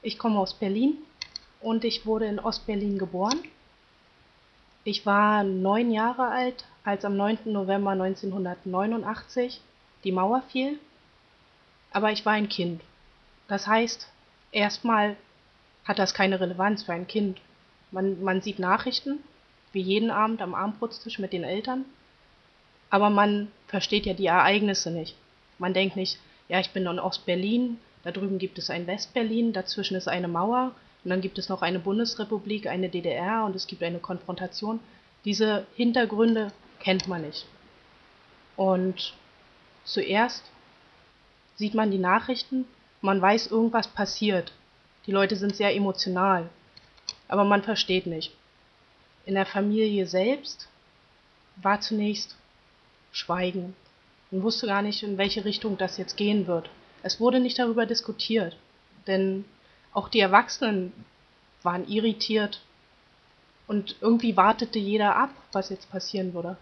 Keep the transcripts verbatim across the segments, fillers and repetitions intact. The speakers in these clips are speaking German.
Ich komme aus Berlin und ich wurde in Ostberlin geboren. Ich war neun Jahre alt, als am neunten November neunzehnhundertneunundachtzig die Mauer fiel, aber ich war ein Kind. Das heißt, erstmal hat das keine Relevanz für ein Kind. Man, man sieht Nachrichten, wie jeden Abend am Abendbrotstisch mit den Eltern, aber man versteht ja die Ereignisse nicht. Man denkt nicht, ja, ich bin in Ostberlin, da drüben gibt es ein Westberlin, dazwischen ist eine Mauer und dann gibt es noch eine Bundesrepublik, eine D D R und es gibt eine Konfrontation. Diese Hintergründe kennt man nicht. Und zuerst sieht man die Nachrichten, man weiß, irgendwas passiert. Die Leute sind sehr emotional, aber man versteht nicht. In der Familie selbst war zunächst Schweigen. Man wusste gar nicht, in welche Richtung das jetzt gehen wird. Es wurde nicht darüber diskutiert, denn auch die Erwachsenen waren irritiert und irgendwie wartete jeder ab, was jetzt passieren würde.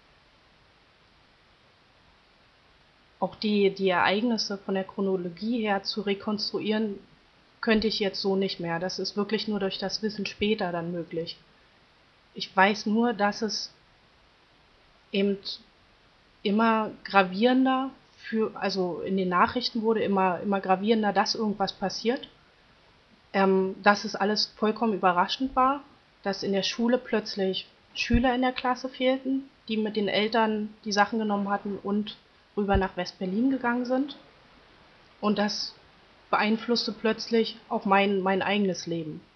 Auch die, die Ereignisse von der Chronologie her zu rekonstruieren, könnte ich jetzt so nicht mehr. Das ist wirklich nur durch das Wissen später dann möglich. Ich weiß nur, dass es eben immer gravierender, für, also in den Nachrichten wurde immer, immer gravierender, dass irgendwas passiert, ähm, dass es alles vollkommen überraschend war, dass in der Schule plötzlich Schüler in der Klasse fehlten, die mit den Eltern die Sachen genommen hatten und rüber nach West-Berlin gegangen sind. Und das beeinflusste plötzlich auch mein, mein eigenes Leben.